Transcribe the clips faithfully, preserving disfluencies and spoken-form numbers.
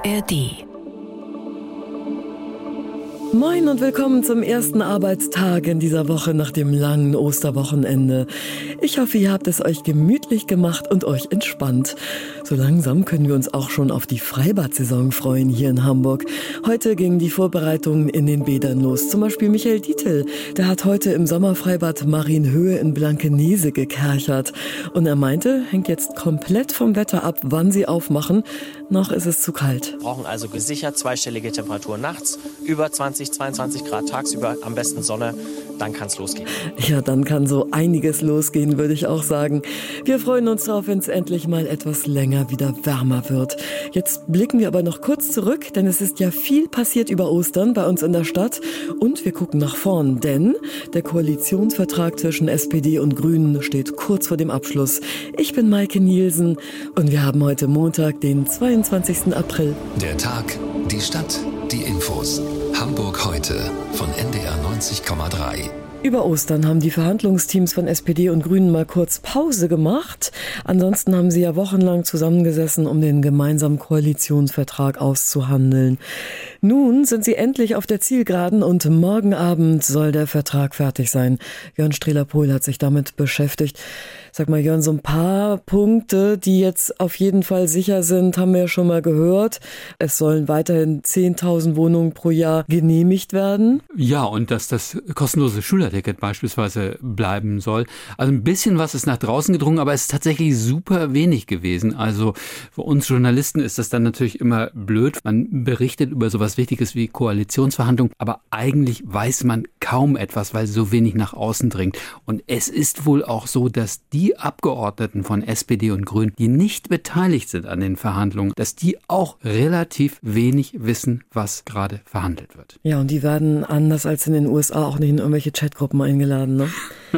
R D. Moin und willkommen zum ersten Arbeitstag in dieser Woche nach dem langen Osterwochenende. Ich hoffe, ihr habt es euch gemütlich gemacht und euch entspannt. So langsam können wir uns auch schon auf die Freibad-Saison freuen hier in Hamburg. Heute gingen die Vorbereitungen in den Bädern los. Zum Beispiel Michael Dietl, der hat heute im Sommerfreibad Marienhöhe in Blankenese gekerchert. Und er meinte, hängt jetzt komplett vom Wetter ab, wann sie aufmachen. Noch ist es zu kalt. Wir brauchen also gesichert zweistellige Temperatur nachts, über zwanzig, zweiundzwanzig Grad tagsüber, am besten Sonne, dann kann es losgehen. Ja, dann kann so einiges losgehen, würde ich auch sagen. Wir freuen uns darauf, wenn es endlich mal etwas länger wieder wärmer wird. Jetzt blicken wir aber noch kurz zurück, denn es ist ja viel passiert über Ostern bei uns in der Stadt. Und wir gucken nach vorn, denn der Koalitionsvertrag zwischen S P D und Grünen steht kurz vor dem Abschluss. Ich bin Maike Nielsen und wir haben heute Montag, den zweiundzwanzigsten April. Der Tag, die Stadt, die Infos. Hamburg heute von N D R neunzig Komma drei. Über Ostern haben die Verhandlungsteams von S P D und Grünen mal kurz Pause gemacht. Ansonsten haben sie ja wochenlang zusammengesessen, um den gemeinsamen Koalitionsvertrag auszuhandeln. Nun sind sie endlich auf der Zielgeraden und morgen Abend soll der Vertrag fertig sein. Jörn Strehler-Pohl hat sich damit beschäftigt. Sag mal, Jörn, so ein paar Punkte, die jetzt auf jeden Fall sicher sind, haben wir ja schon mal gehört. Es sollen weiterhin zehntausend Wohnungen pro Jahr genehmigt werden. Ja, und dass das kostenlose Schülerticket beispielsweise bleiben soll. Also ein bisschen was ist nach draußen gedrungen, aber es ist tatsächlich super wenig gewesen. Also für uns Journalisten ist das dann natürlich immer blöd. Man berichtet über sowas Wichtiges wie Koalitionsverhandlungen, aber eigentlich weiß man kaum etwas, weil so wenig nach außen dringt. Und es ist wohl auch so, dass die Die Abgeordneten von S P D und Grünen, die nicht beteiligt sind an den Verhandlungen, dass die auch relativ wenig wissen, was gerade verhandelt wird. Ja, und die werden anders als in den U S A auch nicht in irgendwelche Chatgruppen eingeladen, ne?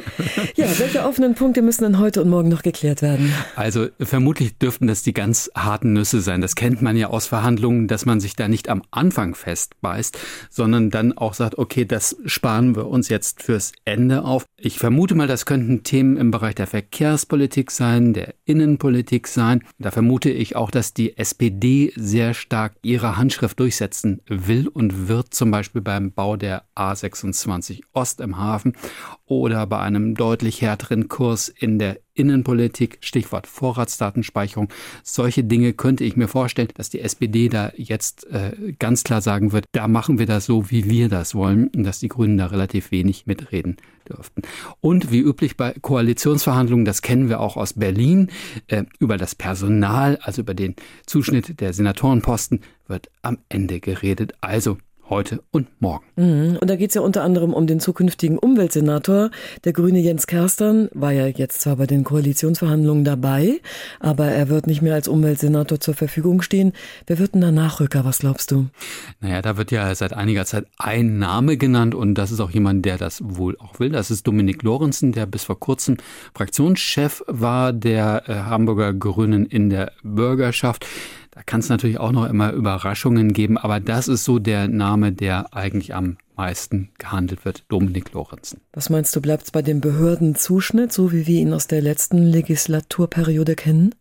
Ja, welche offenen Punkte müssen denn heute und morgen noch geklärt werden? Also vermutlich dürften das die ganz harten Nüsse sein. Das kennt man ja aus Verhandlungen, dass man sich da nicht am Anfang festbeißt, sondern dann auch sagt, okay, das sparen wir uns jetzt fürs Ende auf. Ich vermute mal, das könnten Themen im Bereich der Verkehrspolitik sein, der Innenpolitik sein. Da vermute ich auch, dass die S P D sehr stark ihre Handschrift durchsetzen will und wird, zum Beispiel beim Bau der A sechsundzwanzig Ost im Hafen oder bei einem deutlich härteren Kurs in der Innenpolitik, Stichwort Vorratsdatenspeicherung. Solche Dinge könnte ich mir vorstellen, dass die S P D da jetzt äh, ganz klar sagen wird, da machen wir das so, wie wir das wollen, und dass die Grünen da relativ wenig mitreden dürften. Und wie üblich bei Koalitionsverhandlungen, das kennen wir auch aus Berlin, äh, über das Personal, also über den Zuschnitt der Senatorenposten, wird am Ende geredet. Also heute und morgen. Mhm. Und da geht es ja unter anderem um den zukünftigen Umweltsenator. Der Grüne Jens Kerstern war ja jetzt zwar bei den Koalitionsverhandlungen dabei, aber er wird nicht mehr als Umweltsenator zur Verfügung stehen. Wer wird denn der Nachrücker, was glaubst du? Naja, da wird ja seit einiger Zeit ein Name genannt und das ist auch jemand, der das wohl auch will. Das ist Dominik Lorenzen, der bis vor kurzem Fraktionschef war der äh, Hamburger Grünen in der Bürgerschaft. Da kann es natürlich auch noch immer Überraschungen geben, aber das ist so der Name, der eigentlich am meisten gehandelt wird, Dominik Lorenzen. Was meinst du, bleibt es bei dem Behördenzuschnitt, so wie wir ihn aus der letzten Legislaturperiode kennen?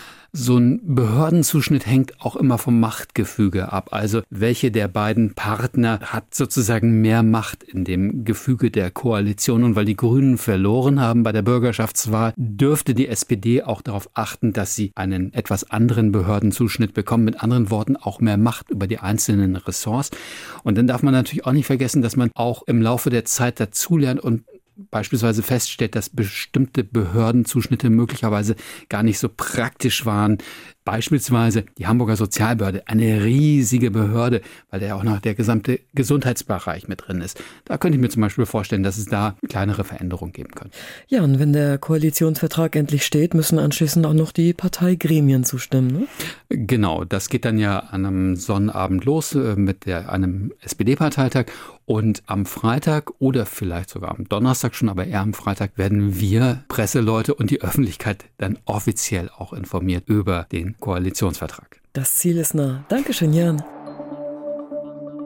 So ein Behördenzuschnitt hängt auch immer vom Machtgefüge ab. Also welche der beiden Partner hat sozusagen mehr Macht in dem Gefüge der Koalition? Und weil die Grünen verloren haben bei der Bürgerschaftswahl, dürfte die S P D auch darauf achten, dass sie einen etwas anderen Behördenzuschnitt bekommen. Mit anderen Worten auch mehr Macht über die einzelnen Ressorts. Und dann darf man natürlich auch nicht vergessen, dass man auch im Laufe der Zeit dazulernt und beispielsweise feststellt, dass bestimmte Behördenzuschnitte möglicherweise gar nicht so praktisch waren. Beispielsweise die Hamburger Sozialbehörde, eine riesige Behörde, weil da ja auch noch der gesamte Gesundheitsbereich mit drin ist. Da könnte ich mir zum Beispiel vorstellen, dass es da kleinere Veränderungen geben könnte. Ja, und wenn der Koalitionsvertrag endlich steht, müssen anschließend auch noch die Parteigremien zustimmen, ne? Genau, das geht dann ja an einem Sonnabend los äh, mit der, einem S P D-Parteitag. Und am Freitag oder vielleicht sogar am Donnerstag schon, aber eher am Freitag, werden wir Presseleute und die Öffentlichkeit dann offiziell auch informiert über den Koalitionsvertrag. Das Ziel ist nah. Dankeschön, Jan.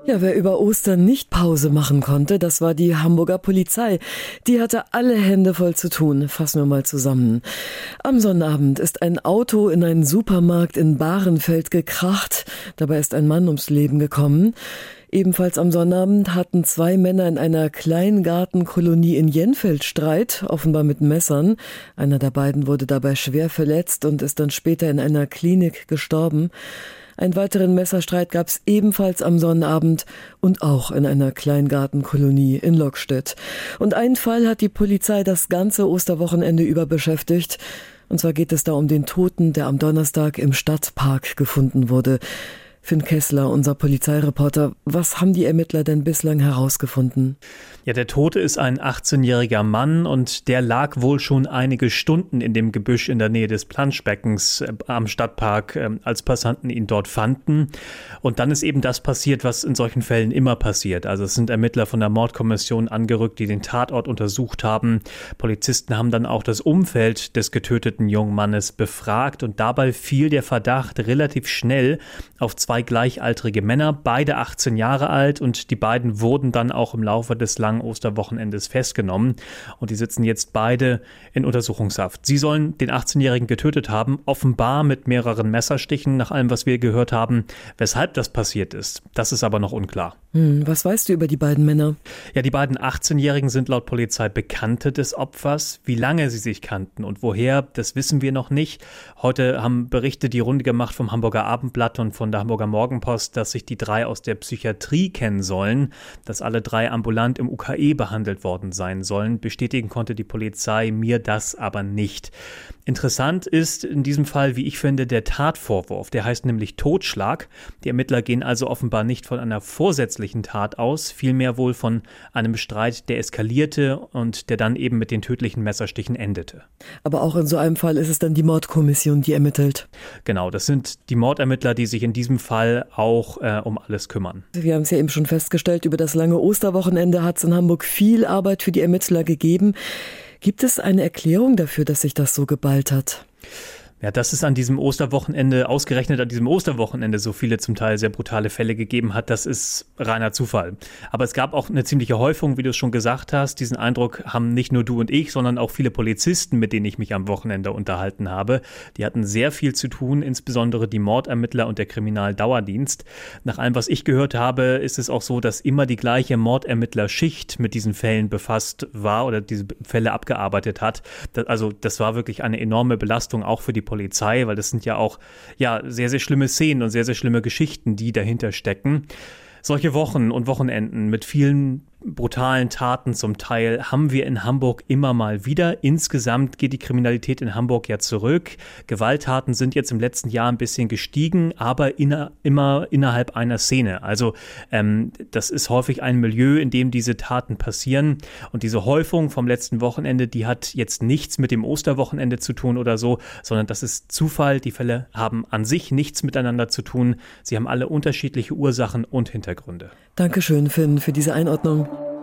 Ja, wer über Ostern nicht Pause machen konnte, das war die Hamburger Polizei. Die hatte alle Hände voll zu tun. Fassen wir mal zusammen. Am Sonnabend ist ein Auto in einen Supermarkt in Bahrenfeld gekracht. Dabei ist ein Mann ums Leben gekommen. Ebenfalls am Sonnabend hatten zwei Männer in einer Kleingartenkolonie in Jenfeld Streit, offenbar mit Messern. Einer der beiden wurde dabei schwer verletzt und ist dann später in einer Klinik gestorben. Einen weiteren Messerstreit gab es ebenfalls am Sonnabend und auch in einer Kleingartenkolonie in Lockstedt. Und einen Fall hat die Polizei das ganze Osterwochenende über beschäftigt. Und zwar geht es da um den Toten, der am Donnerstag im Stadtpark gefunden wurde. Finn Kessler, unser Polizeireporter, was haben die Ermittler denn bislang herausgefunden? Ja, der Tote ist ein achtzehnjähriger Mann und der lag wohl schon einige Stunden in dem Gebüsch in der Nähe des Planschbeckens äh, am Stadtpark, äh, als Passanten ihn dort fanden. Und dann ist eben das passiert, was in solchen Fällen immer passiert. Also es sind Ermittler von der Mordkommission angerückt, die den Tatort untersucht haben. Polizisten haben dann auch das Umfeld des getöteten jungen Mannes befragt und dabei fiel der Verdacht relativ schnell auf zwei gleichaltrige Männer, beide achtzehn Jahre alt, und die beiden wurden dann auch im Laufe des langen Osterwochenendes festgenommen und die sitzen jetzt beide in Untersuchungshaft. Sie sollen den achtzehnjährigen getötet haben, offenbar mit mehreren Messerstichen, nach allem, was wir gehört haben. Weshalb das passiert ist, das ist aber noch unklar. Hm, was weißt du über die beiden Männer? Ja, die beiden achtzehnjährigen sind laut Polizei Bekannte des Opfers. Wie lange sie sich kannten und woher, das wissen wir noch nicht. Heute haben Berichte die Runde gemacht vom Hamburger Abendblatt und von der Hamburger Morgenpost, dass sich die drei aus der Psychiatrie kennen sollen, dass alle drei ambulant im U K E behandelt worden sein sollen. Bestätigen konnte die Polizei mir das aber nicht. Interessant ist in diesem Fall, wie ich finde, der Tatvorwurf. Der heißt nämlich Totschlag. Die Ermittler gehen also offenbar nicht von einer vorsätzlichen Tat aus, vielmehr wohl von einem Streit, der eskalierte und der dann eben mit den tödlichen Messerstichen endete. Aber auch in so einem Fall ist es dann die Mordkommission, die ermittelt. Genau, das sind die Mordermittler, die sich in diesem Fall auch äh, um alles kümmern. Wir haben es ja eben schon festgestellt, über das lange Osterwochenende hat es in Hamburg viel Arbeit für die Ermittler gegeben. Gibt es eine Erklärung dafür, dass sich das so geballt hat? Ja, dass es an diesem Osterwochenende, ausgerechnet an diesem Osterwochenende so viele zum Teil sehr brutale Fälle gegeben hat, das ist reiner Zufall. Aber es gab auch eine ziemliche Häufung, wie du es schon gesagt hast. Diesen Eindruck haben nicht nur du und ich, sondern auch viele Polizisten, mit denen ich mich am Wochenende unterhalten habe. Die hatten sehr viel zu tun, insbesondere die Mordermittler und der Kriminaldauerdienst. Nach allem, was ich gehört habe, ist es auch so, dass immer die gleiche Mordermittlerschicht mit diesen Fällen befasst war oder diese Fälle abgearbeitet hat. Das, also das war wirklich eine enorme Belastung, auch für die Polizei, weil das sind ja auch ja, sehr, sehr schlimme Szenen und sehr, sehr schlimme Geschichten, die dahinter stecken. Solche Wochen und Wochenenden mit vielen brutalen Taten zum Teil haben wir in Hamburg immer mal wieder. Insgesamt geht die Kriminalität in Hamburg ja zurück. Gewalttaten sind jetzt im letzten Jahr ein bisschen gestiegen, aber inner, immer innerhalb einer Szene. Also ähm, das ist häufig ein Milieu, in dem diese Taten passieren. Und diese Häufung vom letzten Wochenende, die hat jetzt nichts mit dem Osterwochenende zu tun oder so, sondern das ist Zufall. Die Fälle haben an sich nichts miteinander zu tun. Sie haben alle unterschiedliche Ursachen und Hintergründe. Dankeschön, Finn, für diese Einordnung.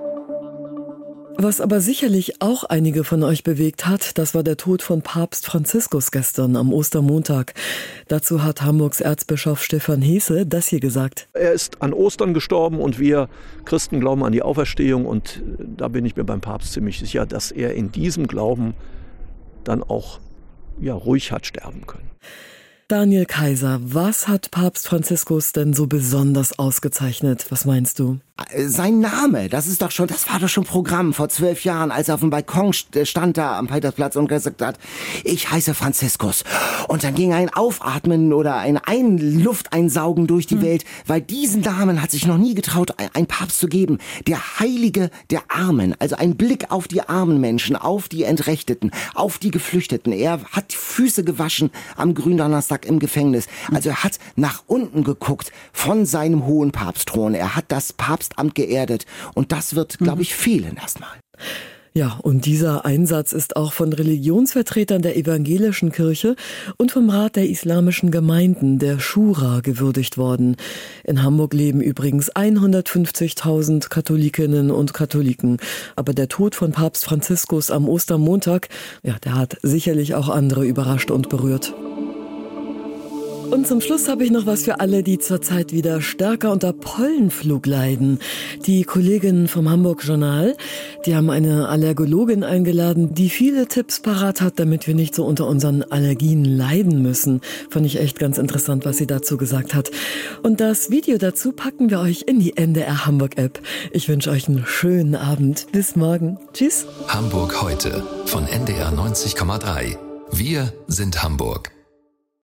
Was aber sicherlich auch einige von euch bewegt hat, das war der Tod von Papst Franziskus gestern am Ostermontag. Dazu hat Hamburgs Erzbischof Stefan Hesse das hier gesagt. Er ist an Ostern gestorben und wir Christen glauben an die Auferstehung und da bin ich mir beim Papst ziemlich sicher, dass er in diesem Glauben dann auch ja, ruhig hat sterben können. Daniel Kaiser, was hat Papst Franziskus denn so besonders ausgezeichnet? Was meinst du? Sein Name, das ist doch schon, das war doch schon Programm vor zwölf Jahren, als er auf dem Balkon stand da am Petersplatz und gesagt hat, ich heiße Franziskus. Und dann ging ein Aufatmen oder ein, ein Lufteinsaugen durch die hm. Welt, weil diesen Namen hat sich noch nie getraut, ein Papst zu geben. Der Heilige der Armen, also ein Blick auf die armen Menschen, auf die Entrechteten, auf die Geflüchteten. Er hat die Füße gewaschen am Gründonnerstag im Gefängnis. Also er hat nach unten geguckt von seinem hohen Papstthron. Er hat das Papst Amt geerdet. Und das wird, glaube ich, fehlen erstmal. Ja, und dieser Einsatz ist auch von Religionsvertretern der evangelischen Kirche und vom Rat der islamischen Gemeinden, der Schura, gewürdigt worden. In Hamburg leben übrigens hundertfünfzigtausend Katholikinnen und Katholiken. Aber der Tod von Papst Franziskus am Ostermontag, ja, der hat sicherlich auch andere überrascht und berührt. Und zum Schluss habe ich noch was für alle, die zurzeit wieder stärker unter Pollenflug leiden. Die Kolleginnen vom Hamburg Journal, die haben eine Allergologin eingeladen, die viele Tipps parat hat, damit wir nicht so unter unseren Allergien leiden müssen. Fand ich echt ganz interessant, was sie dazu gesagt hat. Und das Video dazu packen wir euch in die N D R Hamburg App. Ich wünsche euch einen schönen Abend. Bis morgen. Tschüss. Hamburg heute von N D R neunzig Komma drei. Wir sind Hamburg.